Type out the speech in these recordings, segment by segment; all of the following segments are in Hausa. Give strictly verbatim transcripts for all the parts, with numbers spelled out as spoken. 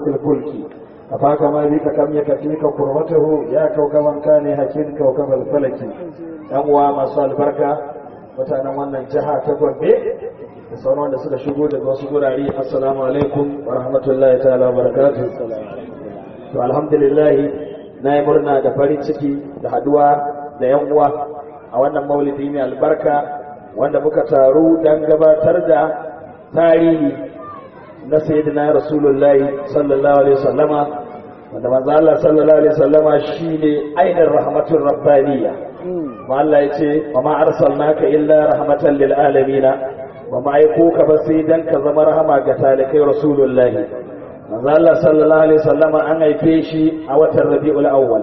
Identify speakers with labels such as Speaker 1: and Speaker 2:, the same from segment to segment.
Speaker 1: الفلك أفاك ما بك كم يكفيك قربته يا كوكبا كان حكيم كوكب الفلك ينوى ما صال بركة mutanen wannan jiha ta Gombe da sauran wanda suka shigo daga wasu gurare assalamu alaikum wa rahmatullahi ta'ala wa barakatuh. To alhamdulillah na yi murna da farin ciki da haduwa da yan uwa a wannan maulidi mai albarka wanda muka taru don gabatar da tarihi na sayyidina rasulullahi sallallahu alaihi wasallama wanda manzo Allah sallallahu alaihi wasallama shine ainihin rahmatur rabbaniyya. Ma Allah ya ce wa ma arsalnaka illa rahmatan lil alamin wa ma aiko ka ba sai dan ka zama rahama ga talikai rasulullahi. Manzo Allah sallallahu alaihi wasallam an haife shi a watan Rabiul Awwal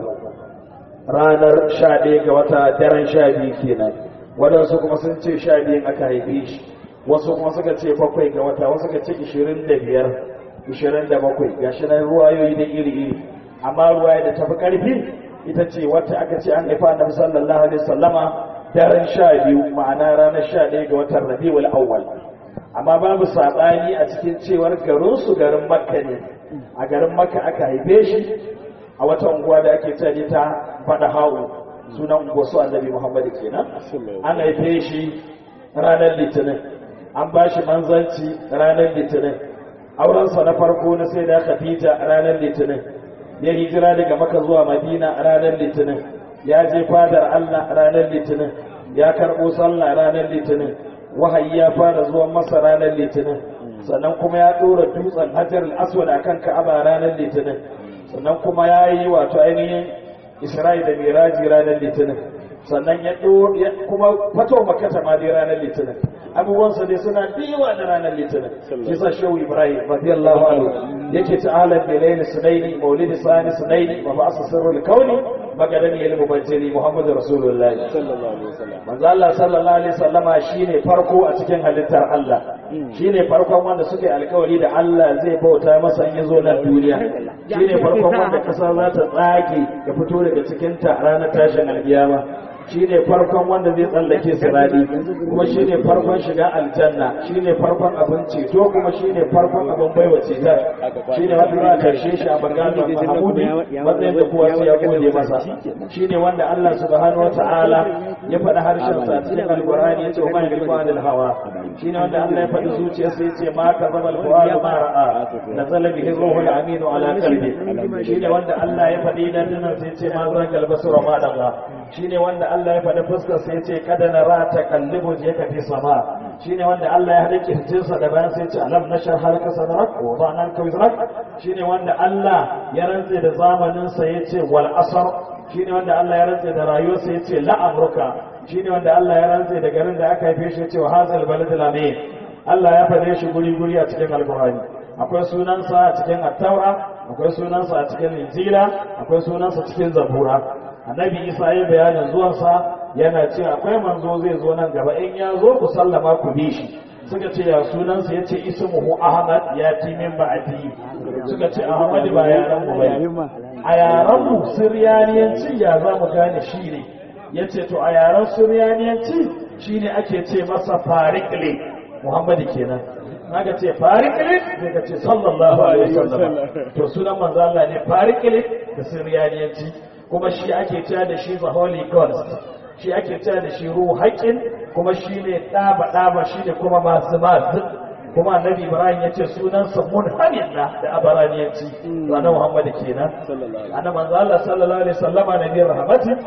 Speaker 1: ranar sha ɗaya ga wata daren sha biyu kenan, wadansu kuma sun ce sha biyu aka haife shi, wasu kuma suka ce bakwai ga wata, wasu suka ce ishirin da biyar ishirin da bakwai, gashi nan ruwayoyi da iri iri, amma ruwaya da tafi karfi ita ce wacce aka ce an haifa annabi sallallahu alaihi wasallama daren sha biyu ma'ana ranar sha ɗaya ga watan Rabiul Awwal. Amma babu saɓani a cikin cewar garin su garin Makka ne, a garin Makka aka haife shi a wata unguwa da ake ce ta Bada Hawu, sunan unguwar su annabi Muhammad kenan. An haife shi ranar Litinin, an ba shi manzanci ranar Litinin, aurensa na farko na sai da Khadija ranar Litinin, ya hijira daga Makka zuwa Madina a ranar Litinin, ya je fadar Allah ranar Litinin, ya karɓo sallah ranar Litinin, wahayi ya fara zuwa masa ranar Litinin, sannan kuma ya ɗora dutsen Hajar al-Aswad akan Ka'aba ranar Litinin, sannan kuma ya yi wato ainihin Isra'i da Miraji ranar Litinin, sannan ya ɗora kuma fato Makka ma dai ranar Litinin. Abubuwansa dai suna biyawa da ranar Litinin. Kisa Shehu Ibrahim radiyallahu anhu yake ta'ala bilayni sunaini maulidi sani sunaini wa ba'sa sirrul kauni magadani ilmu bajiri Muhammadu Rasulullahi sallallahu alaihi wasallam. Manzo Allah sallallahu alaihi wasallama shine farko a cikin halittar Allah, shine farkon wanda suke alkawari da Allah zai bauta masa in yazo nan duniya, shine farkon wanda kasa za ta tsage ya fito daga cikin ta ranar tashin alkiyama, shine farkon wanda zai tsallake siradi, kuma shine farkon shiga aljanna, shine farkon abin ceto, kuma shine farkon abin baiwa cetar, shine wanda za a karshe shi a bangaren Mahmudi matsayin da kowa sai ya gode masa, shine wanda Allah subhanahu wata'ala ya faɗi harshen sa cikin alqur'ani yace wa ma yantiqu anil hawa, shine wanda Allah ya faɗi zuciya sai yace ma ka zama alqur'anu ma ra'a nazala bihi ruhul amin ala qalbi, shine wanda Allah ya faɗi dan nan sai yace ma zan kalbasura ma daga, shine wanda Allah ya faɗi fuskar sai yace kada na ra ta kallibu je ka fi sama, shine wanda Allah ya haɗa kirjinsa da bayan sai yace alam nashar halaka sadrak wa da'nan kawizrak, shine wanda Allah ya rantse da zamanin sa yace wal asr, shine wanda Allah ya rantse da rayuwar sa yace la amruka, shine wanda Allah ya rantse da garin da aka haife shi yace wa hazal baladul amin. Allah ya faɗe shi guri guri a cikin alqur'ani, akwai sunansa a cikin at-taura, akwai sunansa a cikin injila, akwai sunansa cikin zabura. Annabi Isa ya bayanin zuwansa yana ce akwai manzo zai zo nan gaba, in ya zo ku sallama ku bi shi. Suka ce ya sunansa ya ce ismuhu Ahmad ya ti min ba'di, suka ce Ahmad ba yaran mu bane, a yaran mu Suryaniyanci ya za mu gane shi ne, ya ce to a yaran Suryaniyanci shine ake ce masa Farikle Muhammad kenan. Naga ce Farikle sai ka ce sallallahu alaihi wasallam, to sunan manzo Allah ne Farikle da Suryaniyanci, kuma shi ake cewa da shi the Holy Ghost, shi ake cewa da shi ruhu haƙin, kuma shi ne ɗaba ɗaba, shi ne kuma masu masu, kuma annabi Ibrahim ya ce sunansa munhamid da abaraniyanci, ranar Muhammadu kenan. Ana manzo Allah sallallahu alaihi wasallama na biyar rahmatin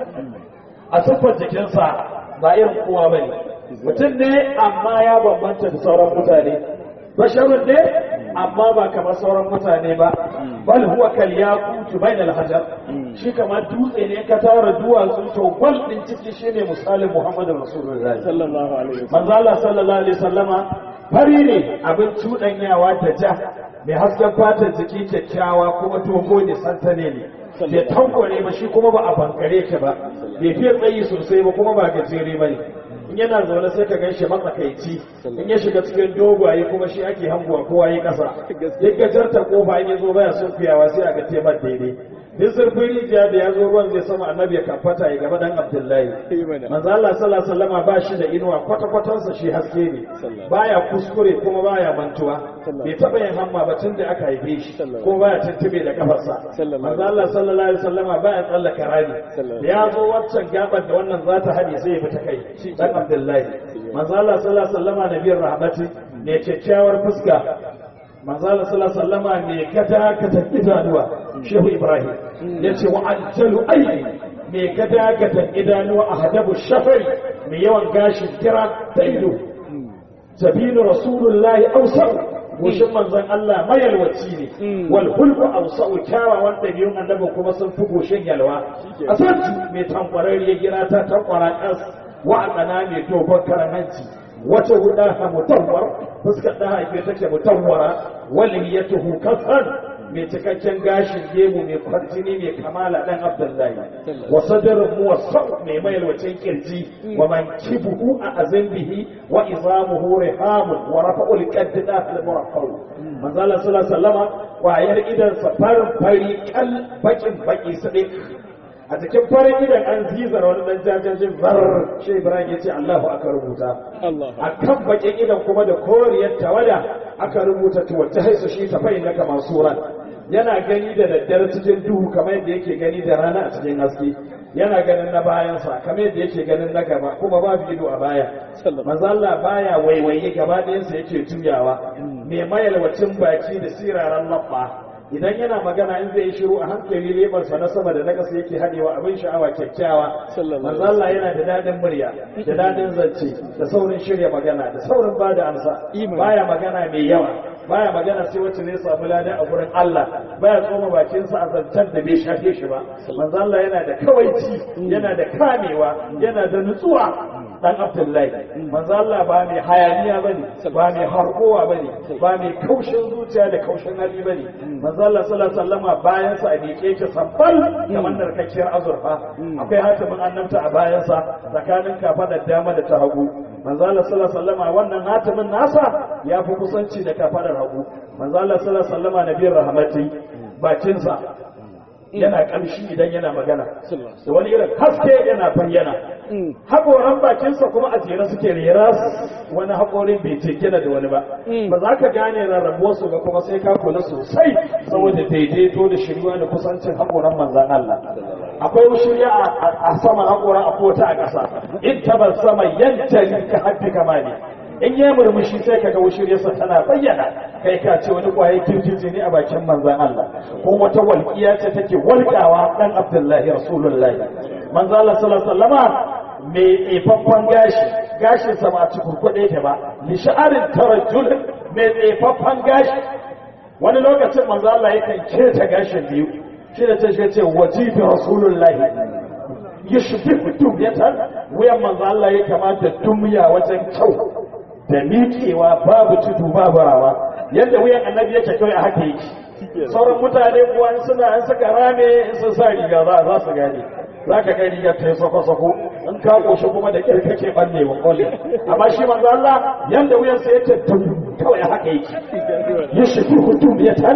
Speaker 1: a siffar jikinsa ba irin kowa bane, mutum ne amma ya bambanta da sauran mutane, basharun ne amma ba kamar sauran mutane ba, bal huwa kal yaqutu bainal hajar, shi kamar dutse ne ka tara duwatsu to gwal din ciki shine misalin Muhammadu Rasulullahi sallallahu alaihi wasallam. Manzo Allah sallallahu alaihi wasallama fari ne abin cudanyawa da ja, mai hasken fatar jiki kyakkyawa, kuma togo ne santane ne, bai tankore ba shi kuma ba a bankare ke ba, bai fiye tsayi sosai ba kuma ba gajere ba ne. In yana zaune sai ka gan shi matsakaici, in ya shiga cikin dogaye kuma shi ake hanguwa kowa yi ƙasa, duk gajarta kofa in ya zo baya sun fiyawa sai a ga temar daidai. duk zurfin rijiya da ya zo ruwan zai sama annabi ya kafata ya gaba dan Abdullahi manzo Allah sallallahu alaihi wasallam ba shi da inuwa kwata kwatansa shi haske ne baya kuskure kuma baya mantuwa bai taba yin hamma ba tun da aka haife shi ko baya tuntube da kafarsa manzo Allah sallallahu alaihi wasallam baya tsallaka rani da ya zo waccan gabar da wannan za ta hade sai ya fita kai dan Abdullahi manzo Allah sallallahu alaihi wasallam nabiyar rahmati ne kyakkyawar fuska manzo Allah sallallahu alaihi wasallam ne kada ka tafi idanuwa shehu Ibrahim yace wa ajjalu ayyi me kada ka tafi idanuwa ahdabu shafari me yawan gashin kira ta ido sabinu rasulullahi awsar goshin manzon Allah mayalwaci ne wal hulku awsau kyawawan dabi'un annabi kuma sun fi goshin yalwa asanci mai tankwararriya gira ta tankwara kas wa'adana mai dogon karan hanci wata hudaha mutawwar fuskar da haife take mutawwara waliyatuhu kasan mai cikakken gashin gemu mai kwarjini mai kamala dan Abdullahi wa sadrun muwassau mai mayalwacin kirji wa mankibuhu a azambihi wa izamuhu rihamun wa rafa'ul qaddida al muraqqaw manzo Allah sallallahu alaihi wasallama wayar idan sa farin fari kal bakin baki sadiq a cikin farin idan an zizar wani dan jajajin zar shi Ibrahim yace Allahu aka rubuta a kan bakin idan kuma da koriyar tawada aka rubuta to wata haisu shi ta fayin naka masuran yana gani da daddare cikin duhu kamar yadda yake gani da rana a cikin haske yana ganin na bayansa kamar yadda yake ganin na gaba kuma babu ido a baya manzo Allah baya waiwaye gaba ɗayansa yake tuyawa mai mayalwacin baki da siraran labba idan yana magana in zai yi shiru a hankali lebarsa na sama da na ƙasa yake haɗewa abin sha'awa kyakkyawa manzo Allah yana da dadin murya da dadin zance da saurin shirya magana da saurin bada amsa baya magana mai yawa baya magana sai wacce zai samu lada a gurin Allah baya tsoma bakinsa a zancen da bai shafe shi ba manzo Allah yana da kawaici yana da kamewa yana da nutsuwa dan Abdullahi manzo Allah ba mai hayaniya bane ba mai harkowa bane ba mai kaushin zuciya da kaushin hali bane manzo Allah sallallahu alaihi wasallam bayan sa a miƙe yake sabbal kamar narkakkiyar azurfa akwai hatimin annabta a bayan sa tsakanin kafadar dama da ta hagu manzo Allah sallallahu alaihi wasallam wannan hatimin nasa ya fi kusanci da kafadar hagu manzo Allah sallallahu alaihi wasallam nabiyar rahmati bakin sa yana kamshi idan yana magana da wani irin haske yana bayyana haƙoran bakinsa kuma a jere suke rera wani haƙorin bai tekena da wani ba ba za ka gane rarrabuwar su ba kuma sai ka kula sosai saboda daidaito da shirya da kusancin haƙoran manzan Allah akwai shirya a sama haƙoran a kota a ƙasa in tabar sama yantari ka haɗi kamani in ya murmushi sai ka ga wushiriyarsa tana bayyana kai ka ce wani kwaye kirkirji ne a bakin manzan Allah ko wata walƙiya ce take walƙawa dan Abdullahi Rasulullahi manzan Allah sallallahu alaihi wasallama mai tsefaffen gashi gashin sa ba ci kurkuɗe ke ba li sha'arin tarajjul mai tsefaffen gashi wani lokacin manzan Allah yakan keta gashin biyu shi da ta ce wajibi Rasulullahi yashbihu dumyatan wuyan manzan Allah ya kamata dumya wajen kyau da miƙewa babu tudu babu rawa yadda wuyan annabi yake kai a haka yake sauran mutane kuwa in suna an saka rame in sun sa riga za za su gane za ka kai rigar ta yi sako-sako in ka koshi kuma da kyar kake ɓanne wa ƙwallo amma shi manzo Allah yadda wuyansa yake kawai a haka yake ya shafi hutum ya tan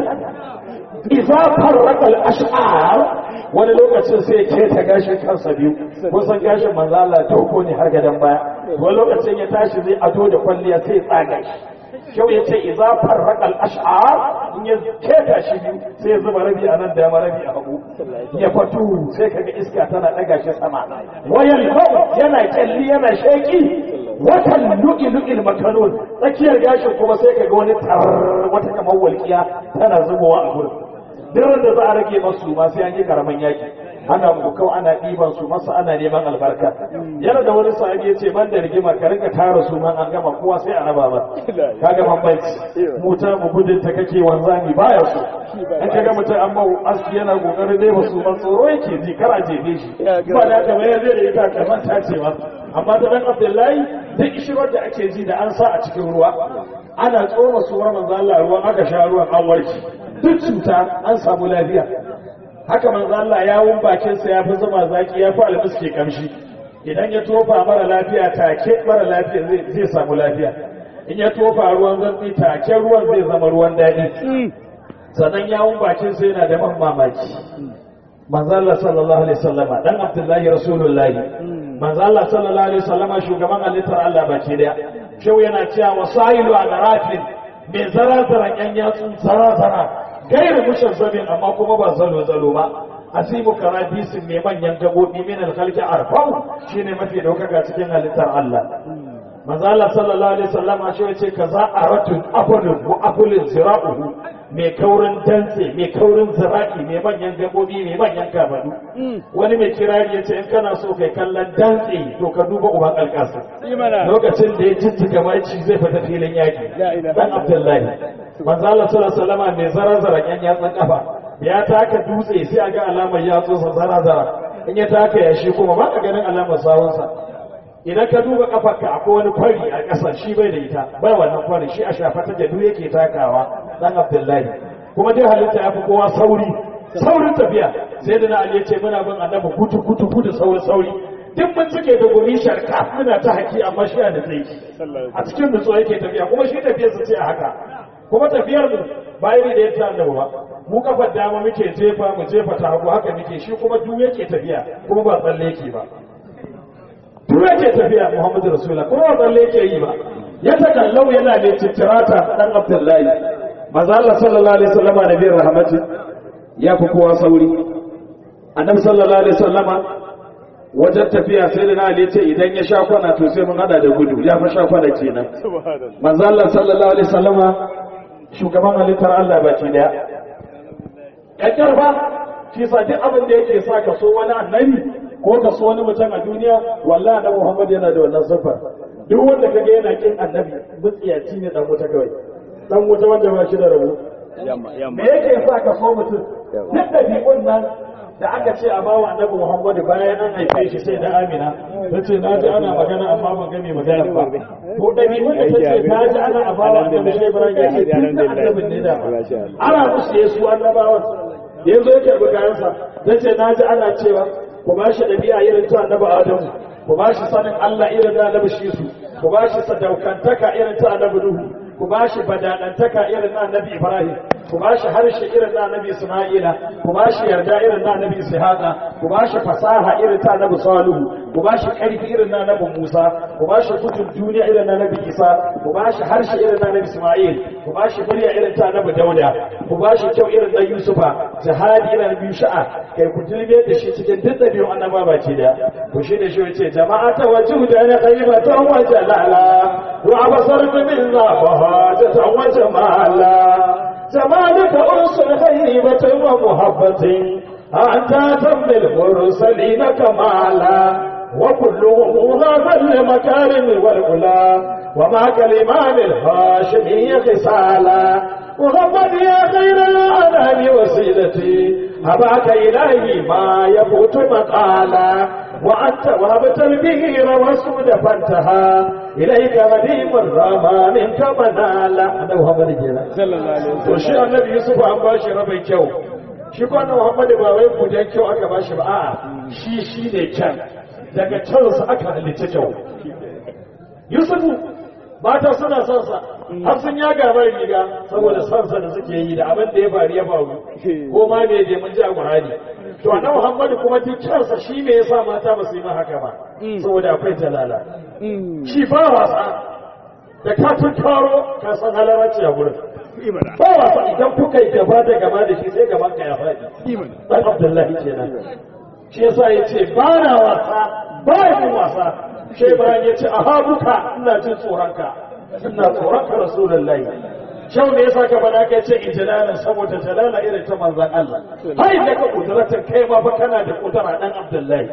Speaker 1: idza farraqa al-ash'ar wani lokacin sai ya keta gashin kansa biyu kusan gashin manzo Allah dauko ne har gadan baya wani lokacin ya tashi zai ado da kwalliya sai ya tsaga shi shau ya ce idza farraqa al-ash'ar in ya keta shi biyu sai ya zuba rabi a nan da ma rabi a hagu ya fatu sai kaga iska tana daga shi sama wayal yana kyalli yana sheki watan lu'i lu'il makanun tsakiyar gashin kuma sai kaga wani tar wata kamar walkiya tana zubowa a gurin duk da za a rage masu ma sai an yi karaman yaki ana bukau ana ɗiban su masa ana neman albarka yana da wani sahabi ya ce ban da rigima ka rinka tara su man an gama kowa sai a raba ba ka ga bambanci muta mu gudun ta kake wanzami baya so an ka ga mutum an bau aski yana kokarin dai basu man tsoro yake ji kar a jefe shi ba da haka mai zai da ita kamar ta ce ba amma da dan Abdullahi duk ishirwar da ake ji da an sa a cikin ruwa ana tsoma suwar manzo Allah ruwan aka sha ruwan an warke duk cuta an samu lafiya haka manzo Allah yawun bakin sa yafi zuma zaki yafi almiski kamshi idan ya tofa mara lafiya take mara lafiya zai zai samu lafiya in ya tofa ruwan zanti take ruwan zai zama ruwan dadi sannan yawun bakin sa yana da man mamaki manzo Allah sallallahu alaihi wasallama dan Abdullahi Rasulullahi manzo Allah sallallahu alaihi wasallama shugaban halittar Allah baki daya shau yana cewa wasailu agarafin mai zara-zaran yan yatsun zara-zara gairu mushazzabin amma kuma ba zalo-zalo ba asimu karabisin mai manyan gabobi min alkhalqi arfau shine mafi daukaka cikin halittar Allah manzo Allah sallallahu alaihi wasallama shi yace kaza aratun afulun wa afulun zira'uhu mai kaurin dantse mai kaurin zira'i mai manyan gabobi mai manyan kafadu wani mai kirari yace in kana so kai kallon dantse to ka duba uban alƙasa lokacin da ya jijjiga maci zai fita filin yaki dan Abdullahi manzo Allah sallallahu alaihi wasallama mai zara-zara yan yatsan kafa ya taka dutse sai a ga alamar yatsunsa zara-zara in ya taka yashi kuma ba ka ganin alamar sawunsa idan ka duba kafarka akwai wani kwari a ƙasa shi bai da ita bai wannan kwari shi a shafa ta jadu yake takawa dan Abdullahi kuma dai halitta ya fi kowa sauri saurin tafiya sai da na Ali ya ce muna bin annabi kutu kutu kutu sauri sauri duk mun cike da guri sharka muna ta haki amma shi a nutse a cikin nutso yake tafiya kuma shi tafiyar su ce a haka kuma tafiyar mu ba iri da yadda annabi ba mu kafar dama muke jefa mu jefa ta hagu haka muke shi kuma duk yake tafiya kuma ba tsalle yake ba duk yake tafiya Muhammadu Rasulullah kuma ba tsalle yake yi ba ya takallau yana da titirata dan Abdullahi manzo Allah sallallahu alaihi wasallam nabiyar rahmati ya fi kowa sauri annabi sallallahu alaihi wasallam wajen tafiya sai da Ali ce idan ya sha kwana to sai mun hada da gudu ya fa sha kwana kenan manzo Allah sallallahu alaihi wasallam shugaban halittar Allah baki daya yakkar ba shi sa duk abin da yake sa ka so wani annabi ko ka so wani mutum a duniya wallahi annabi Muhammad yana da wannan sifar duk wanda kage yana kin annabi mutsiyaci ne dan wuta kawai dan wuta wanda ba shi da rabo me yake sa ka so mutum duk dabi'un nan da aka ce a bawa annabi Muhammad bayan an haife shi sai da Amina tace na ji ana magana amma ban gane magana ba ko dabi'un da tace na ji ana a bawa annabi sai Ibrahim ya ce annabin ne da ana musu yesu annabawa yanzu yake bukayansa tace na ji ana cewa ku ba shi dabi'a irin ta annabi Adamu ku ba shi sanin Allah irin na annabi Shisu ku ba shi sadaukantaka irin ta annabi Nuhu ku ba shi badadantaka irin na annabi Ibrahim ku ba shi harshe irin na annabi Isma'ila ku ba shi yarda irin na annabi Ishaqa ku ba shi fasaha irin ta annabi Salihu ku ba shi karfi irin na annabi Musa ku ba shi gudun duniya irin na annabi Isa ku ba shi harshe irin na annabi Isma'il ku ba shi murya irin ta annabi Dauda ku ba shi kyau irin na Yusufa jihadi irin na Bisha'a kai ku tilbe da shi cikin duk dabi'un annaba baki da ku shi ne shi yace jama'ata wajudan khaybatan wa jalala wa abasartu min zafahatan wa jamala زمانك أنس خيبة ومحبة أنت تم المرسلين كمالا وكلهم هذا المكارم والعلا وما كلمان الهاشمي خصالا محمد يا خير الأنام وسيلتي هباك إلهي ما يفوت مقالا وأنت وهبت البهير والسود فانتهى إليك غديم الرحمن منك منالا أنا محمد جيلا صلى الله عليه وسلم وشي النبي يوسف أن باشي ربي كيو shi ko na Muhammad ba wai kujen kyau aka bashi ba a'a shi shi ne kyan daga kyau sa aka halitta kyau Yusufu mata suna son sa har sun ya gaba riga saboda son sa da suke yi da abin da ya faru ya faru ko ma me je mun ji a Qur'ani to annabi Muhammad kuma duk kansa shi me yasa mata ba su yi haka ba saboda akwai jalala shi ba wasa da ka tunkaro ka san halarci a gurin ba wasa idan kuka yi gaba da gaba da shi sai gaban ka ya faɗi dan Abdullahi kenan shi yasa yace ba na wasa ba ni wasa shi Ibrahim yace ahabuka ina jin tsoronka ina tsoronka Rasulullahi shau ne yasa ka faɗa kai ce ijlalan saboda jalala irin ta manzon Allah hai da ka kudratan kai ma fa kana da kudura dan Abdullahi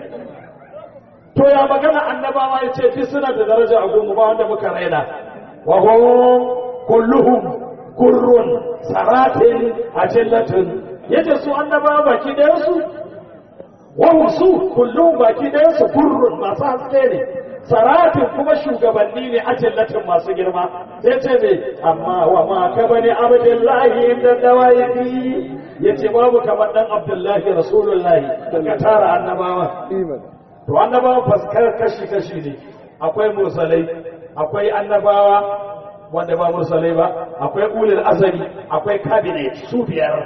Speaker 1: to ya magana annabawa yace fi suna da daraja a gumu ba wanda muka raina wa hum kulluhum kurrun saratin ajillatin yace su annabawa baki da su wa hum su kulluhum baki da su kurrun masu haske ne saratin kuma shugabanni ne ajillatin masu girma sai ce ne amma wa ma ka bani abdullahi inda dawaifi yace babu kamar dan Abdullahi Rasulullahi daga tara annabawa to annabawa faskar kashi kashi ne akwai mursalai akwai annabawa wanda ba mursalai ba akwai ulul azali akwai cabinet su biyar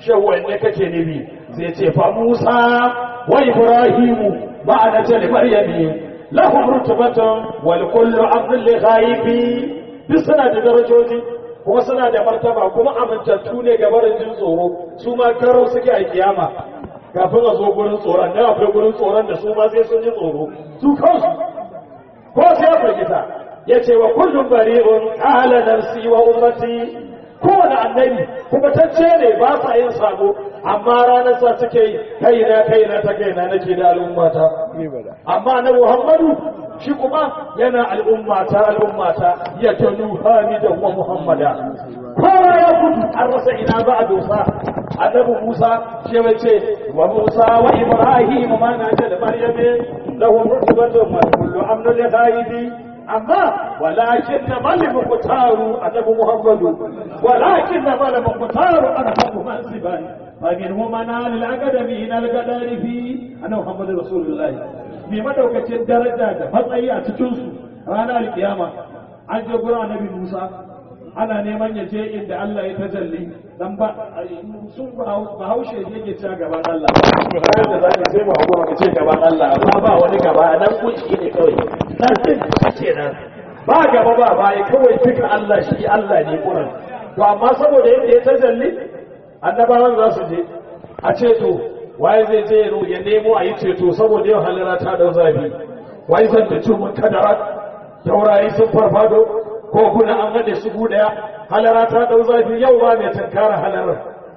Speaker 1: shawwan ne kake nibi sai ce fa Musa wa Ibrahimu ma'ana ta Maryami lahum rutubatun wal kullu abdul ghaibi duk suna da darajoji kuma suna da martaba kuma amintattu ne ga barin jin tsoro su ma karo suke a kiyama kafin a zo gurin tsoron da akwai gurin tsoron da su ma sai sun ji tsoro su kansu ko sai ya firgita ya ce wa kullum bari'un ala nafsi wa ummati kowane annabi kuma tacce ne ba sa yin sabo amma ranar sa suke yi kaina kaina ta kaina nake da al'ummata amma na Muhammadu shi kuma yana al'ummata al'ummata ya tanu hamida wa muhammada kowa ya gudu an rasa ina za a dosa annabi Musa shi wace wa Musa wa Ibrahim ma na da Maryam lahum rutubatun wa kullu amrun ghaibi amma walakin malam mutaru annabi Muhammadu walakin malam mutaru annabi mansiban فمنهم من على الأقدمين القدر في أنا محمد رسول الله في مدوكة درجة فتأي أتجنس رانا القيامة عن جبرا نبي موسى أنا نيمان يجي إن الله يتجلي dan ba sun bahaushe yake cewa gaban Allah da za ka sai mu hakura ka ce gaban Allah amma ba wani gaba nan kunci ne kawai dan din kenan ba gaba ba bai kawai duka Allah shi Allah ne kuran to amma saboda yadda ya tajalli annabawan za su je a ceto waye zai je ya nemo a yi ceto saboda yau halira ta da zafi waye zan da cikin kadara taurayi sun farfado ko kuna an hade su gu daya halara ta dau zafi yau ba mai tankara halarar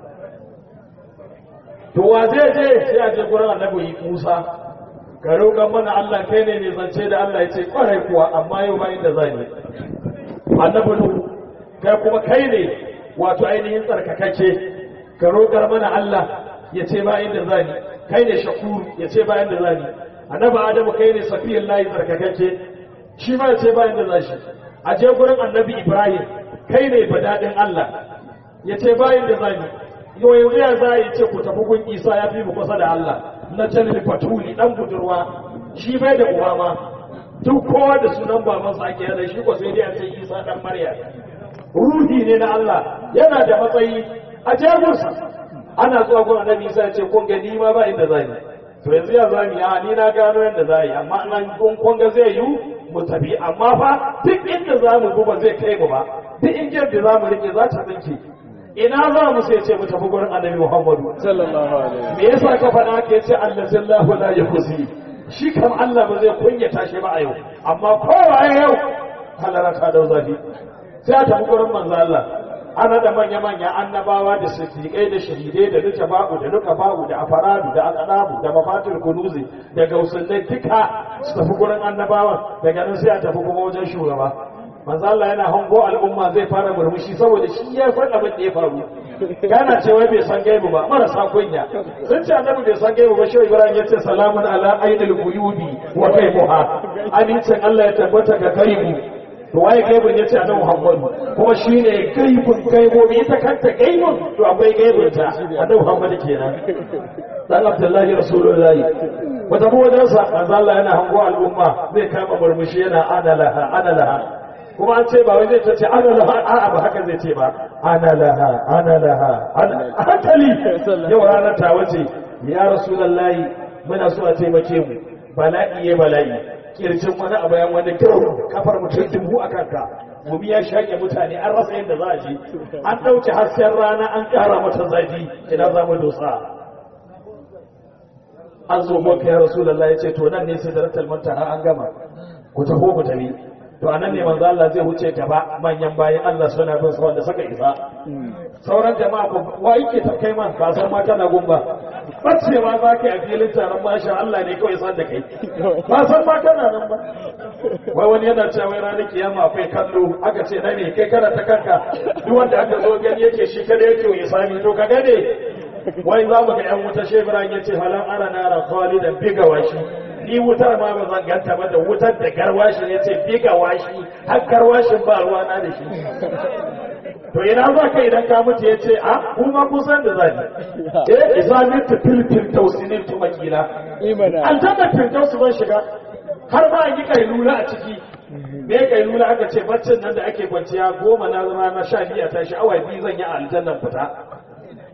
Speaker 1: to wa zai je sai a je gurin annabi Musa ka roƙa mana Allah kai ne mai zance da Allah ya ce kwarai kuwa amma yau ba inda zani annabi kai kuma kai ne wato ainihin tsarkakace ka roƙar mana Allah ya ce ba inda zani kai ne shakur ya ce ba inda zani annabi Adamu kai ne safiyin layi tsarkakace shi ma ya ce ba inda zashi a je gurin annabi Ibrahim kai ne badadin Allah ya ce ba inda zani yau yanzu ya za ya ce ku tafi gun Isa ya fi mu kusa da Allah na jalil fatuli dan budurwa shi bai da uwa ma duk kowa da sunan babansa ake yana shi ko sai dai a ce Isa dan Maryam ruhi ne na Allah yana da matsayi a jagosa ana zuwa gun annabi Isa ya ce kun ga ni ma ba inda zani to yanzu ya zani ya ni na gano yanda zai amma nan kun kun ga zai yi mu tafi amma fa duk inda zamu go zai kai mu ba duk inda da zamu rike za ta tsinke ina za mu sai ce mu tafi gurin annabi Muhammadu sallallahu alaihi wasallam me yasa ka faɗa ke ce Allah sallahu la yakuzi shi kam Allah ba zai kunyata shi ba a yau amma kowa yau halara ta dau zafi sai a tafi gurin manzo Allah ana da manya manya annabawa da siddiqai da shahidai da duka ba'u da duka ba'u da afaradu da aqdabu da mafatul kunuzi da gausullai duka su tafi gurin annabawan daga nan sai a tafi kuma wajen shugaba manzo Allah yana hango al'umma zai fara murmushi saboda shi ya san abin da ya faru kana cewa bai san gaibu ba marasa kunya sun ce annabi bai san gaibu ba shi Ibrahim yace salamun ala ainil quyubi wa kaymuha amincin Allah ya tabbata ga gaibu to waye gaibun yace annabi Muhammad kuma shine gaibun gaibobi ita kanta gaibun to akwai gaibun ta annabi Muhammad kenan dan Abdullahi Rasulullahi wata kuma dan sa manzo Allah yana hango al'umma zai kama murmushi yana ana laha ana laha kuma an ce ba wai zai ta ce ana laha a'a ba haka zai ce ba ana laha ana laha ana hankali yau ranar ta wace ya Rasulullahi muna so a taimake mu bala'i ya bala'i kirjin wani a bayan wani kirau kafar mutum dubu a kanka gumi ya shaƙe mutane an rasa yadda za a ji an ɗauke hasken rana an ƙara mata zafi idan za mu dosa an zo maka ya Rasulullah ya ce to nan ne sidratul muntaha an gama ku taho ku tafi to anan ne manzo Allah zai wuce gaba manyan bayan Allah suna bin sa wanda suka isa sauran jama'a ko wa yake ta kai man ba san ma kana gumba bace ma za ka yi a filin taron masha Allah ne kawai san da kai ba san ma kana nan ba wai wani yana cewa wai ranar kiyama akwai kallo aka ce na ne kai kana ta kanka duk wanda aka zo gani yake shi kada yake ya sami to ka gane wai za mu ga yan wuta shebran yace halan ara nara khalidan biga washi ni wutar ma ba zan ganta ba da wutar da garwashi ne ce biga washi har garwashin ba ruwa na da shi to ina za ka idan ka mutu ya ce a kuma kusan da zai eh izamin ta filfil tausinin tu makila aljanna firdausu ban shiga har ma yi kailula a ciki me kailula aka ce baccin nan da ake kwanciya goma na rana sha biyu ta shi awa biyu zan yi a aljannan fita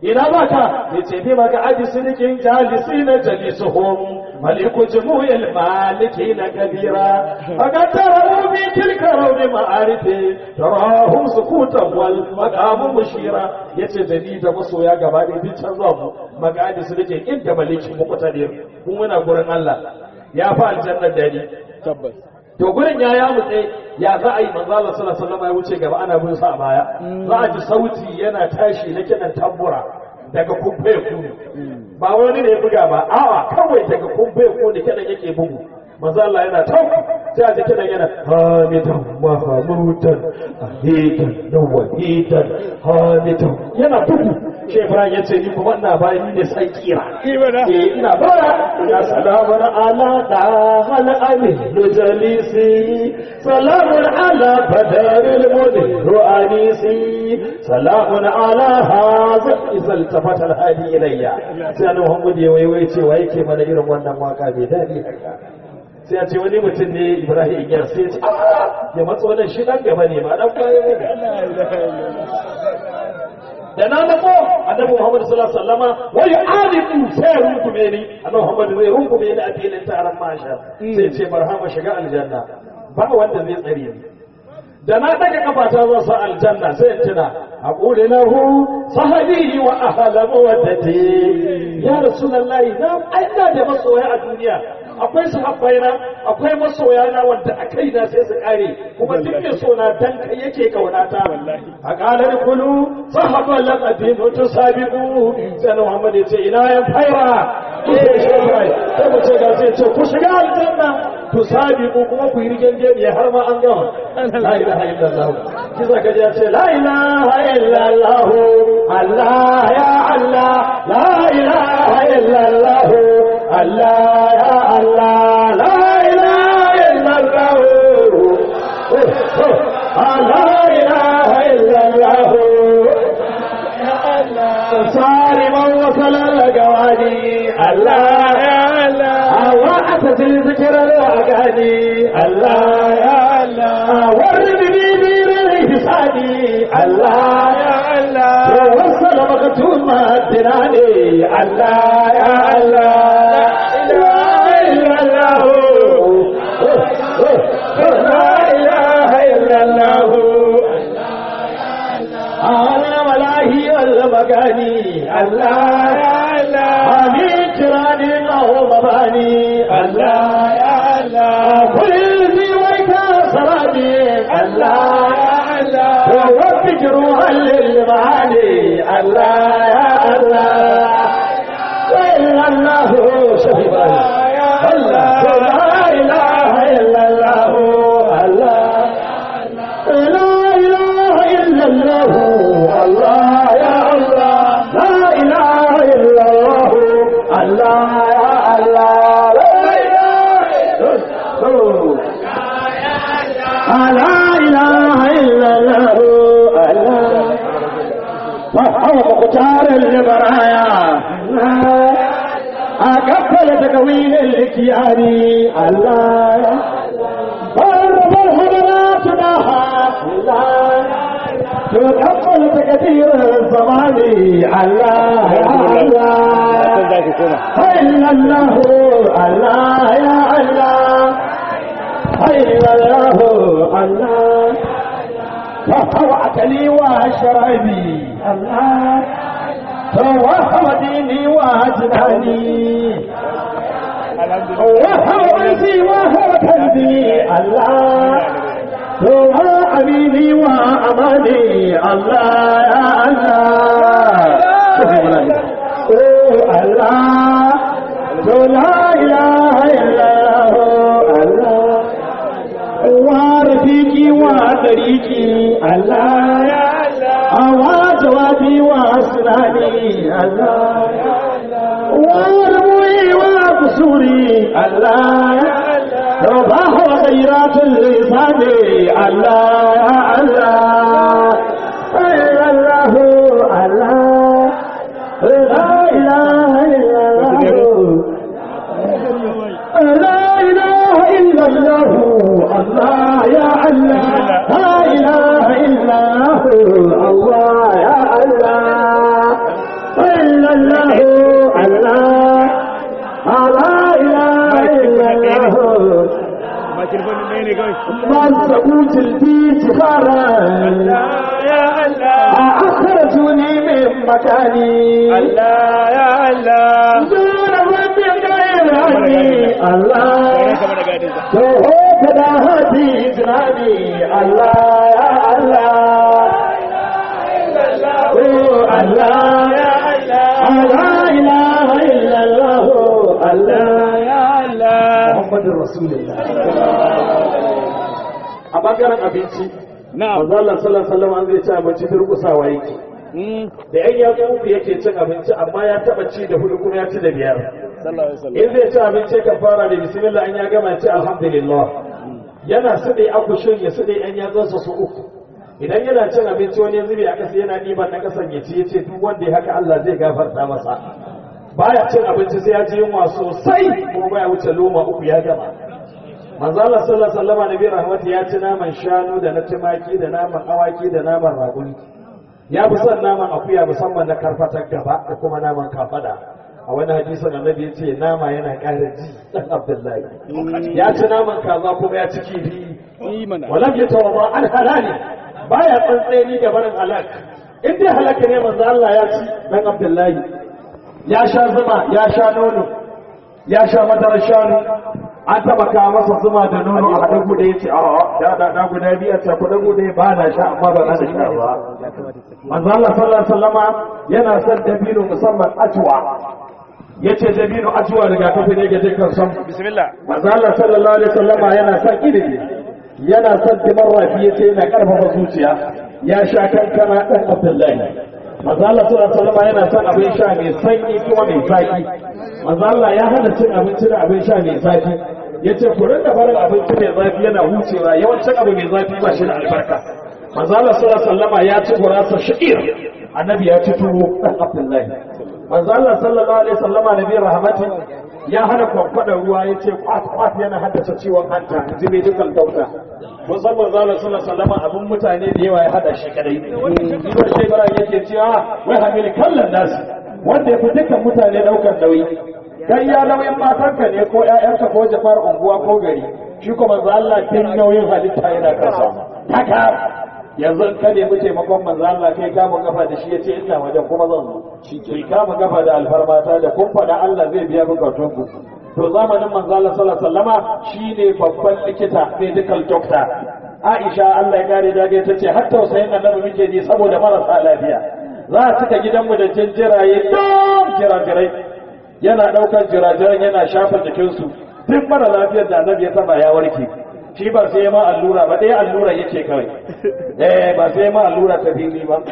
Speaker 1: ina baka yace bi maka aji sirikin jalisina jalisuhum maliku jumu'il malikina kabira faqataru bi tilka rawdi ma'arifi tarahum sukutan wal maqamu mushira yace da ni da masoya gaba da bin can zuwa mu magadi sirikin inda maliki muqtadir kun muna gurin Allah ya fa aljanna dadi tabbas to gurin ya ya mutse ya za a yi manzo Allah sallallahu alaihi wasallam ya wuce gaba ana bin sa a baya za a ji sauti yana tashi na kidan tambura daga kumfe ku ba wani ne ya buga ba a'a kawai daga kumfe ku ne kidan yake bugu manzo Allah yana tau sai a ji kidan yana hamidan mahmudan ahidan nawahidan hamidan yana bugu shi Ibrahim yace ni kuma ina bayan ni ne sai kira eh ina bara ya salamu ala da hal amin jalisi salamu ala badaril mudir anisi salamu ala hadha izal tafata al hadi ilayya sai Muhammad ya waiwai ce wa yake mana irin wannan waka bai dadi haka sai a ce wani mutum ne Ibrahim ya sai ya matso wannan shi dan gaba ne ma dan kwaye da na nako annabi Muhammad sallallahu alaihi wasallama wa yu'aliku sai rungume ni annabi Muhammad zai rungume ni a filin taron masha sai ce marhaba shiga aljanna ba wanda zai tsare ni da na daga kafata zan sa aljanna sai tuna aqulu lahu sahabi wa ahla mawaddati ya rasulullahi na aina da masoya a duniya akwai sahabbaina akwai masoya na wanda a kai na sai su kare kuma duk mai so na dan kai yake kaunata wallahi a qalar kulu sahaba laqadin tusabiqu sai Muhammad ya ce ina yan faira eh sai mu ce ga sai ce ku shiga aljanna tusabiqu kuma ku yi rigengeniya har ma an gama la ilaha illallah kisa kaje ya ce la ilaha illallah Allah ya Allah la ilaha illallah Allah ya Allah la ilaha illallah la ilaha illallah ya Allah saliman wa salal gawani Allah ya Allah wa atazil zikr al-agani Allah ya Allah wardi bi hisani Allah ya Allah wasal maktum dirani Allah ya Allah الله يا الله آمين كراني الله مباني الله يا الله كل ذي ويك سرادي الله يا الله ووفق روحا للمعاني الله يا الله إلا الله شهيد الله لا إله إلا الله الله لا إله إلا الله الله يا الله لا إله إلا الله الله يا الله لا إله إلا الله لا إله إلا الله الله فهو مختار البرايا أكفل تكوين الكياني الله فرب الحضرات ناها الله تكفل تكثير الزمان الله يا الله إلا الله الله يا الله إلا الله الله فهو أكلي وشرابي الله وهو ديني وأجناني وهو أنسي وهو كنزي الله هو أميني وأماني الله يا الله الله لا إله إلا الله الله ورفيقي وطريقي الله يا وجوابي وأسناني الله ورموي وقصوري الله رباه خيرات اللسان الله يا الله إلا الله الله لا إله إلا الله لا إله إلا الله الله يا الله لا إله إلا الله الله يا الله من سقوط البيت خارا أخرجوني من مكاني الله يا الله دون ذنب غير عني الله كذا هدي جناني الله يا الله الله يا الله لا إله إلا الله الله يا الله محمد رسول الله a bangaren abinci manzo Allah sallallahu alaihi wasallam an zai ci abinci durƙusawa yake da yan yatsu uku yake cin abinci amma ya taba ci da hudu kuma ya ci da biyar in zai ci abinci kan fara da bismillah an ya gama ci alhamdulillah yana suɗe akushin ya suɗe yan yatsunsa su uku idan yana cin abinci wani zubi a ƙasa yana ɗiban na ƙasan ya ci ya ce duk wanda ya haka Allah zai gafarta masa baya cin abinci sai ya ji yunwa sosai kuma baya wuce loma uku ya gama manzo Allah sallallahu alaihi wasallam nabi rahmat ya ci naman shanu da na tumaki da naman awaki da naman raguni ya fi son naman akuya musamman na karfatar gaba da kuma naman kafada a wani hadisin annabi ya ce nama yana ƙara ji dan Abdullahi ya ci naman kaza kuma ya ci kifi walam yatawadda an halali baya tsantseni ga barin halak in dai halaka ne manzo Allah ya ci dan Abdullahi ya sha zuma ya sha nono ya sha madarar shanu an taba kawo masa zuma da nono a haɗe guda ya ce a da da da guda biya ta kuɗa guda ba na sha amma ba na da sha ba manzo Allah sallallahu alaihi wasallama yana son dabino musamman ajwa yace dabino ajwa daga kafi ne ga dukkan son bismillah manzo Allah sallallahu alaihi wasallama yana son ilimi yana son dimarrafi yace yana karfafa zuciya ya sha kankana dan Abdullahi manzo Allah sallallahu alaihi wasallama yana son abin sha mai sanyi kuma mai zaki manzo Allah ya hana cin abinci da abin sha mai zafi yace ku rinka barin abinci mai zafi yana hucewa yawancin abu mai zafi ba shi da albarka manzo Allah sallallahu alaihi wasallam ya ci gurasa sha'ir annabi ya ci tuwo dan Abdullahi manzo Allah sallallahu alaihi wasallam nabi rahmati ya hana kwakwada ruwa yace kwat kwat yana haddasa ciwon hanta jibe dukkan dauka musamman manzo Allah sallallahu alaihi wasallam abun mutane da yawa ya hada shi kadai ibn shebara yake cewa wai hamil kallan nasi wanda ya fi dukkan mutane daukar nauyi kai ya nauyin matanka ne ko ƴaƴanka ko jafar unguwa ko gari shi kuma manzo Allah din nauyin halitta yana kansa haka yanzu ka ne mu taimakon manzo Allah kai ka mun gafa da shi yace ina wajen kuma zan zo shi ka mun gafa da alfarmata da kun fada Allah zai biya bukatun ku to zamanin manzo Allah sallallahu alaihi wasallama shine babban likita medical doctor Aisha Allah ya kare dage tace har tausayin annabi muke ji saboda marasa lafiya za a cika gidanmu da jinjiraye don jirajirai yana ɗaukar jirajiran yana shafa jikinsu duk mara lafiyar da annabi ya taba ya warke shi ba sai ma allura ba ɗaya allura yake kawai eh ba sai ma allura ta fili ba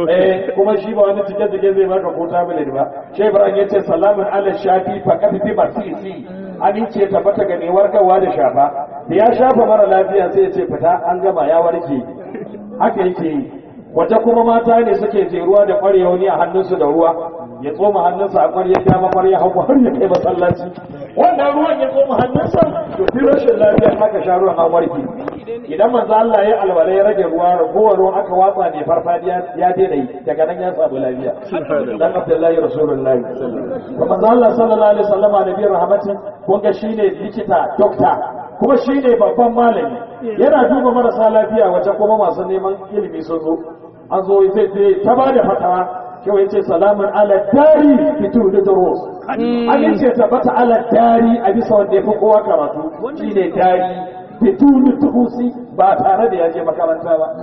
Speaker 1: eh kuma shi ba wani cike cike zai baka ko tablet ba shi Ibrahim yace salamun ala shafi fa kafi basisi amince ta bata ga mai warkarwa da shafa da ya shafa mara lafiya sai ya ce fita an gama ya warke haka yake yi waje kuma mata ne suke jeruwa da ƙwarewa ne a hannunsu da ruwa ya tsoma hannunsa a ƙwarya ya ma ƙwarya hagu har ya kai masallaci wannan ruwan ya tsoma hannunsa to fi rashin lafiya haka sha ruwan an warke idan manzo Allah ya alwala ya rage ruwa ragowar ruwan aka watsa ne farfadiya ya daina yi daga nan ya samu lafiya dan Abdullahi Rasulullahi kuma manzo Allah sallallahu alaihi wasallam nabi rahmatin kun ga shine likita doctor kuma shine babban malami yana duba marasa lafiya wajen kuma masu neman ilimi sun zo an zo zai ta ba da fatawa kyau yace salamun ala dari fitu da durus an yace tabbata ala dari a bisa wanda ya fi kowa karatu shine dari fitu da tuhusi ba tare da ya je makaranta ba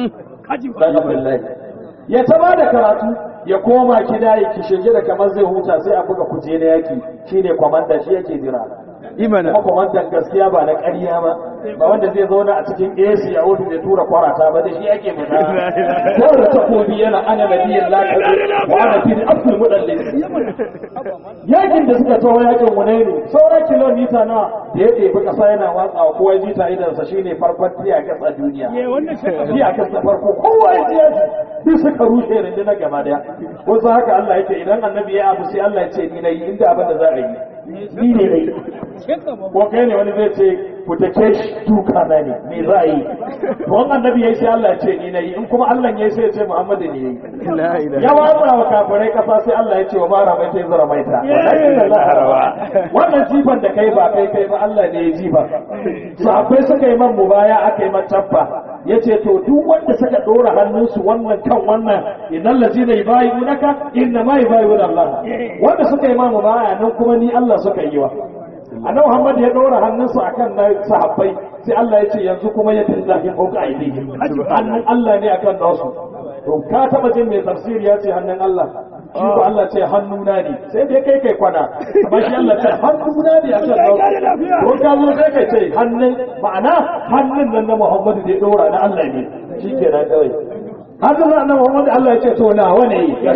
Speaker 1: ya ta ba da karatu ya koma gida ya kishe da kamar zai huta sai a buga kuje na yaki shine kwamanda shi yake jira imana kuma kwamandan gaskiya ba na ƙarya ba ba wanda zai zauna a cikin A C a wurin da tura kwarata ba da shi yake fita ko da takobi yana ana nabiyin lafiya wa ana fi abdul mudallis yakin da suka tawo yakin Hunainu saura kilomita nawa da ya ɗebi ƙasa yana watsawa kowa ji ta idan sa shine farkon tiya gas a duniya tiya gas na farko kowa ya ji duk suka rushe rundunar gaba daya ko haka Allah yake idan annabi ya abu sai Allah ya ce ni nayi inda abin da za a yi ni ne dai ko kai ne wani zai ce ku take shi duka na ne me za a yi to wannan annabi yayi sai Allah ya ce ni nayi in kuma Allah yayi sai ya ce Muhammadu ne yayi ya watsa wa kafirai kasa sai Allah ya ce wa mara mai sai zara maita wallahi Allah harawa wannan jifan da kai ba kai kai ba Allah ne ya jifa sahabbai suka yi man mubaya aka yi man tabba yace to duk wanda suka dora hannunsu wannan kan wannan innal ladina yubayyi'unaka inna ma yubayyi'una Allah wanda suka yi man mubaya nan kuma ni Allah suka yi wa annabi Muhammad ya dora hannunsa akan na sahabbai sai Allah ya ce yanzu kuma ya tillahi ko ka aidihim hannun Allah ne akan nasu to ka taba jin mai tafsiri ya ce hannun Allah shi ko Allah ce hannuna ne sai dai kai kai kwana amma shi Allah ce hannuna ne akan nasu ko ka zo sai kai ce hannun ma'ana hannun nan na Muhammad da ya dora na Allah ne shikenan kawai haka nan annabi Muhammad Allah ya ce to nawa ne ya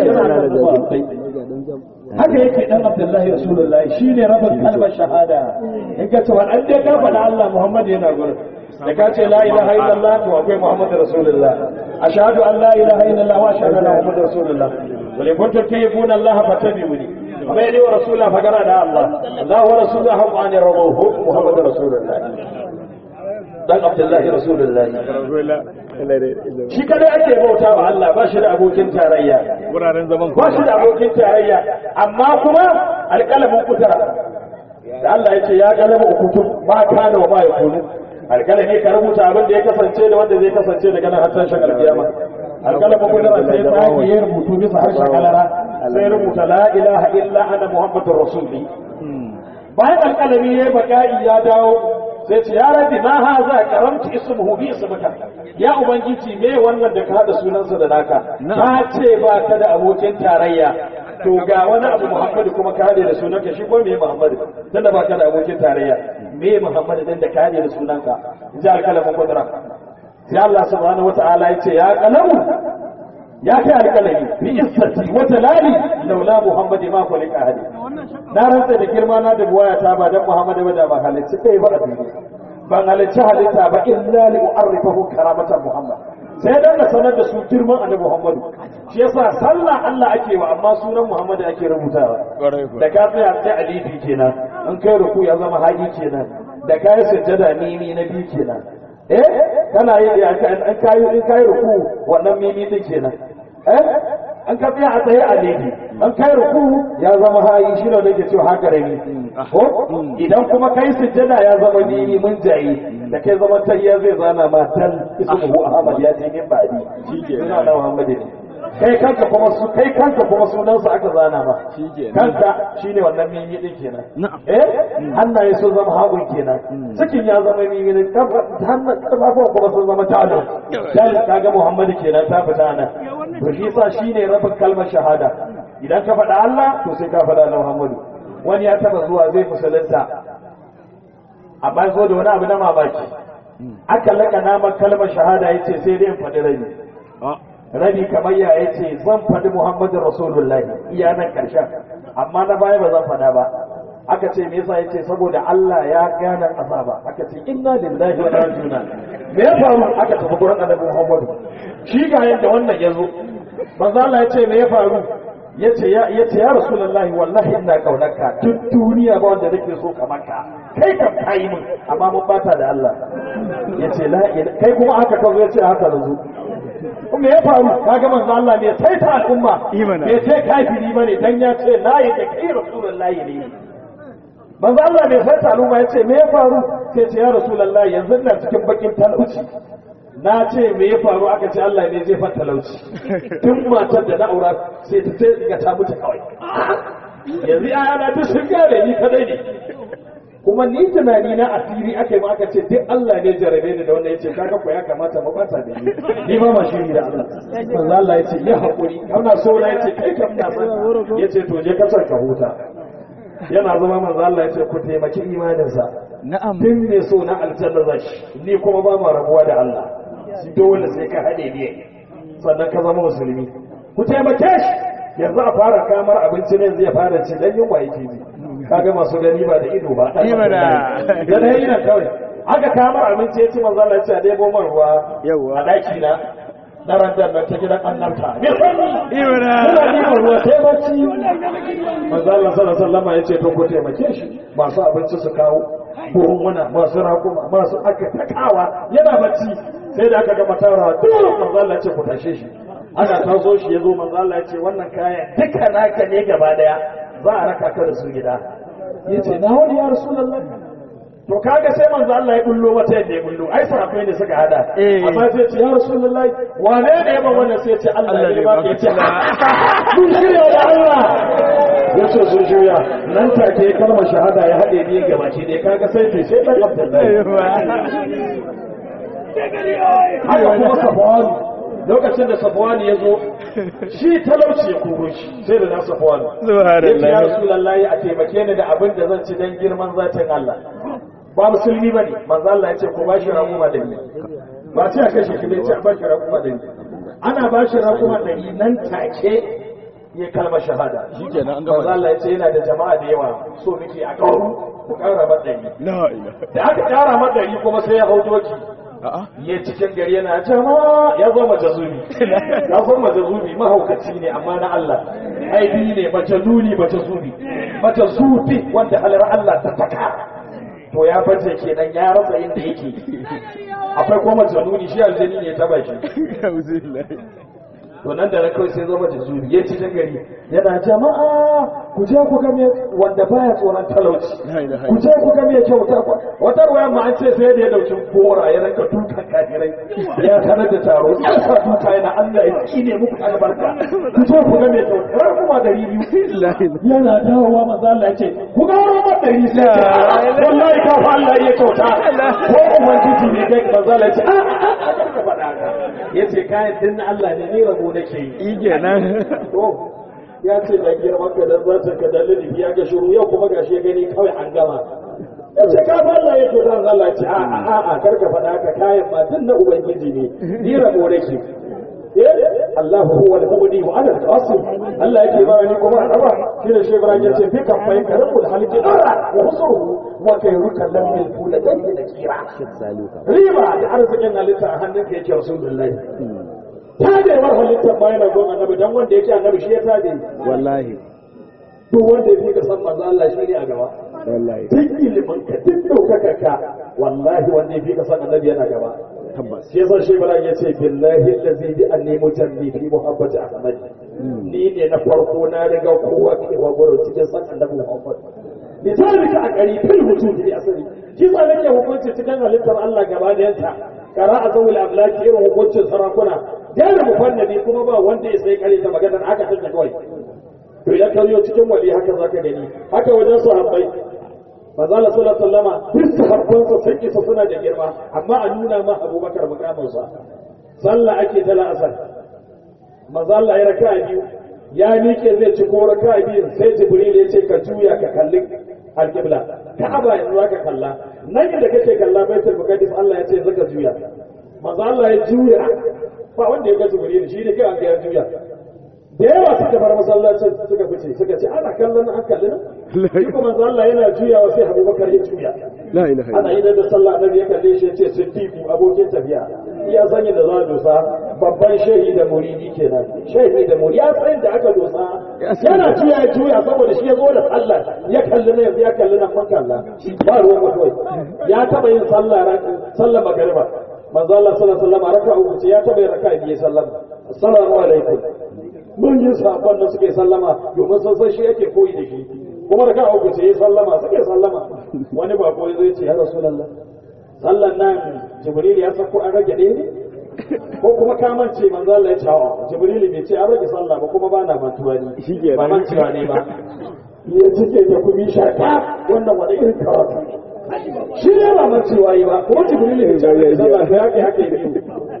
Speaker 1: haka yake dan Abdullahi Rasulullahi shine rabin kalmar shahada in ka ce wannan dai ka faɗa Allah Muhammad yana gurin da ka ce la ilaha illallah to akwai Muhammad Rasulullah ashhadu an la ilaha illallah wa ashhadu anna Muhammad Rasulullah wa in kuntum tuhibbuna Allah fattabi'uni wa ma wa rasulahu faqara da Allah Allah wa rasuluhu haqqan yarduhu Muhammad Rasulullah dan Abdullahi Rasulullah shi kadai ake bauta wa Allah ba shi da abokin tarayya
Speaker 2: wuraren zaman
Speaker 1: ba shi da abokin tarayya amma kuma alƙalamin kutara da Allah ya ce ya galaba ukutun ba kana wa ba ya kunu alƙalami ka rubuta abin da ya kasance da wanda zai kasance daga nan har tashin alƙiyama alƙalamin kutara sai ta yi rubutu bisa harshen kalara sai rubuta la ilaha illa ana muhammadur rasuli bayan alƙalami ya baka'i ya dawo sai ce ya rabbi ma haza karamtu ismuhu bi ismika ya ubangiji me wannan da ka hada sunansa da naka ka ce ba ka da abokin tarayya to ga wani abu Muhammadu kuma ka hade da sunanka shi ko me Muhammadu tunda ba ka da abokin tarayya me Muhammadu din da ka hade da sunanka ji alkalamin kudura sai Allah subhanahu wataala ya ce ya kalamu ya kai alkalami bi izzati wa talali laula Muhammadu ma kulika hadi na rantsa da girma na da buwaya ta ba dan Muhammadu ba da ba halicci kai ba a duniya ban halicci halitta ba illa li u'arrifahu karamatan Muhammad sai dan na sanar da su girman annabi Muhammadu shi yasa sallah Allah ake wa amma sunan Muhammadu ake rubutawa da ka tsaya sai alifi kenan an kai ruku ya zama haƙi kenan da kai sujjada mimi na biyu kenan eh kana yi an kai in kai ruku wannan mimi din kenan eh an ka tsaya a tsaye a laifi an kai ruku ya zama hayi shi ne da ke cewa haka rami ko idan kuma kai sujjada ya zama nini mun jayi da kai zaman tayya zai zana ma tal ismuhu Ahmad ya ce min ba'di suna da Muhammad ne kai kanka kuma su kai kanka kuma sunan sa aka zana ma kanka shine wannan mimi din kenan eh hannaye sun zama hagun kenan cikin ya zama mimi ne hannun karfafon kuma sun zama talo dal kaga Muhammad kenan ta fita nan to shi sa shine rabin kalmar shahada idan ka faɗa Allah to sai ka faɗa na Muhammadu wani ya taba zuwa zai musulunta amma zo da wani abu na mamaki aka laka naman kalmar shahada yace sai dai in faɗi rabi rabi kamar ya yace zan faɗi Muhammadu Rasulullahi iya nan ƙarshen amma na baya ba zan faɗa ba aka ce me yasa yace saboda Allah ya gane azaba aka ce inna lillahi wa inna ilaihi raji'un me ya faru aka tafi gurin Annabi Muhammadu shi ga yadda wannan yazo manzo Allah yace me ya faru yace ya yace ya Rasulullahi wallahi ina kaunarka duk duniya ba wanda nake so kamar ka kai kan kai mun amma mun bata da Allah yace la kai kuma haka ka zo yace haka da zo kuma ya faru kaga manzo Allah ne sai ta al'umma bai ce kafiri bane dan ya ce la ya kai Rasulullahi ne manzo Allah bai sai ta al'umma yace me ya faru sai ce ya Rasulullahi yanzu ina cikin bakin talauci na ce me ya faru aka ce Allah ne zai fata talauci tun matar da na aura sai ta ce ga ta mutu kawai yanzu ayana duk sun gane ni kadai ne kuma ni tunani na asiri aka yi ma aka ce duk Allah ne jarabe ni da wanda ya ce kaga ko ya kamata mu bata da ni ni ma mashiri da Allah manzo Allah ya ce ya hakuri kana so na ya ce kai kam na san ya ce to je ka ka huta yana zama manzo Allah ya ce ku taimaki imaninsa na'am din ne so na aljanna zashi ni kuma ba mu rabuwa da Allah dole sai ka hade ni sannan ka zama musulmi ku taimake shi yanzu a fara kamar abinci ne zai fara ci dan yunwa yake ji kaga masu gani ba da ido ba da da yana kawai aka kamar abinci ya ci manzo Allah ya ce a debo man ruwa a daki na daren da ta gidan annabta me sani ina ni ruwa sai bacci manzo manzo Allah sallallahu alaihi wasallam ya ce to ku taimake shi masu abinci su kawo buhunmuna masu rakuma masu aka takawa yana bacci sai da aka gama tarawa duk manzo Allah ya ce ku tashe shi ana taso shi yazo manzo Allah ya ce wannan kayan duka naka ne gaba daya za a raka ka da su gida yace na wani ya rasulullahi to kaga sai manzo Allah ya bullo mata yadda ya bullo ai sahabbai ne suka hada amma sai ce ya rasulullahi wane ne ba wannan sai ce Allah ne ba ya ce mun shirya da Allah yace sun shirya nan take kalmar shahada ya hade biyan gabaci ne kaga sai ce sai dan Abdullahi haka kuma Safwan lokacin da Safwan ya zo shi talauci ya kuro shi sai da na Safwan subhanallahi ya rasulullahi a taimake ni da abin da zan ci dan girman zatin Allah ba musulmi bane manzo Allah ya ce ko bashi raƙuma da ni ba ce a kashe shi bai ce a bashi raƙuma da ni ana bashi raƙuma da ni nan take ya kalmar shahada shikenan an gama manzo Allah ya ce yana da jama'a da yawa so muke a kawo ku ƙara madari la ilaha da aka ƙara madari kuma sai ya hau doki ya cikin gari yana jama'a ya zo majazubi ya zo majazubi mahaukaci ne amma na Allah aibi ne majaluni majazubi majazubi wanda halar Allah ta taka to ya bace kenan ya rasa inda yake akwai kuma majaluni shi aljani ne ta baki to nan da na kawai sai zo majaluni ya cikin gari yana jama'a ku je ku ga me wanda baya tsoron talauci ku je ku ga me kyauta wata ruwaya ma an ce sai da ya dauki gora ya ranka dukan kafirai ya sanar da taro ya sa duka yana Allah ya tsine muku albarka ku je ku ga me kyauta ran kuma dari biyu yana dawowa manzo Allah ya ce ku ga ran dari sai wallahi ka fa Allah ya kyauta ko ubangiji ne kai manzo Allah ya ce a a ka faɗa ka yace kai din Allah ne ni rabo nake yi kenan to ya ce da girman ka da zata ka da lidi ya ga shiru yau kuma gashi gani kawai an gama ya ce ka Allah ya kyauta Allah ce a a a karka faɗa ka kayan ma tun na ubangiji ne ni rabo nake Allah huwa al-mubdi wa ana al-qasim Allah yake ba ni kuma araba shine shi Ibrahim yace fi kan bai karabul halqi ara wa husruhu wa kayruka lam yalfu la dan da kira riba da arzikin halitta a hannunka yake rasulullahi tadewar halittar bayan gon annabi dan wanda yake annabi shi ya tade wallahi duk wanda yake ka san manzo Allah shi ne a gaba wallahi duk ilimin ka duk daukaka ka wallahi wanda yake ka san annabi yana gaba tabbas shi yasa shi bala ya ce billahi allazi bi anni mujalli fi muhabbati ahmad ni ne na farko na riga kowa ke wa gurin cikin san annabi Muhammad misalika a gari fil wujudi asali shi sa nake hukunci cikin halittar Allah gaba da yanta kara azawul ablaki irin hukuncin sarakuna yana mufannabi kuma ba wanda ya sai kare ta maganar haka take kawai to idan ka zo cikin wali haka zaka gani haka wajen sahabbai manzo Allah sallallahu alaihi wasallama duk sahabbansa sun isa suna da girma amma a nuna ma Abubakar mukamin sa sallah ake ta la'asar manzo Allah ya raka biyu ya miƙe zai ci ko raka biyu sai Jibril ya ce ka juya ka kalli alqibla Ka'aba yanzu zaka kalla nan da kake kalla Baitul Muqaddas Allah ya ce zaka juya manzo Allah ya juya ba wanda ya ga Jibril shi ne kai an ga juya da yawa suka bar masallacin suka fice suka ce ana kallon an kalli nan shi kuma manzo Allah yana juyawa sai Abubakar ya juya la ilaha illa ana yi da sallah annabi ya kalle shi ya ce siddiqu abokin tafiya ya sanya da za dosa babban shehi da muridi kenan shehi da muridi ya san da aka dosa yana juya ya juya saboda shi ya zo da sallah ya kalli nan ya kalli nan man kalla ba ruwan mutuwai ya taba yin sallah sallah magariba manzo Allah sallallahu alaihi wasallam raka'a uku ya taba yin raka'a biyu sallama assalamu alaikum mun yi sabon da suke sallama domin sun san shi yake koyi da shi kuma da ka uku ce sallama suke sallama wani ba koyi zai ce ya rasulullah sallan nan jibril ya sako an rage ɗaya ne ko kuma ka mance manzo Allah ya ce a jibril bai ce an rage sallah ba kuma ba na mantuwa ne ba mantuwa ne ba ya cike da kuma shaka wannan wani irin karatu shi ne ba mantuwa yi ba kuma jibril bai ce an rage sallah sai haka haka yi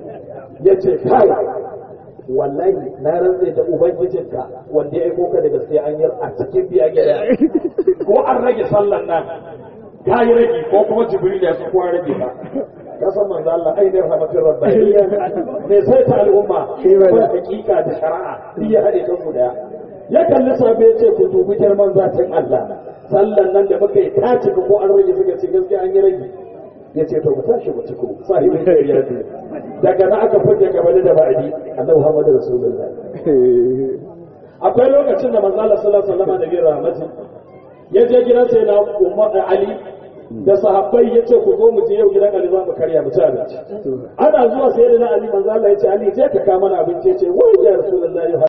Speaker 1: ya ce kai wallahi na rantsa da ubangijinka wanda ya aiko ka da gaskiya an yi a cikin biya gida ko an rage sallan nan ka yi rage ko kuma jibril ya su kowa rage ba ka san manzo Allah ainihin rahmatin rabbaniyya ne sai ta al'umma ko hakika da shari'a duk ya hade kan guda ya kalli sabai ce ku dubi girman zatin Allah sallan nan da muka yi ta cika ko an rage suka ce gaskiya an yi rage ya ce to mu tashi mu ciko sahibin shari'a daga na aka fita gaba da ba'adi annabi Muhammad rasulullah
Speaker 2: akwai lokacin da manzo Allah sallallahu alaihi wasallam da rahmatin ya je gidan sai na Umar Ali da sahabbai ya ce ku zo mu je yau gidan Ali za mu karya mu ci abinci ana zuwa sai da Ali manzo Allah ya ce Ali je ka kawo mana abinci ya ce wai ya rasulullahi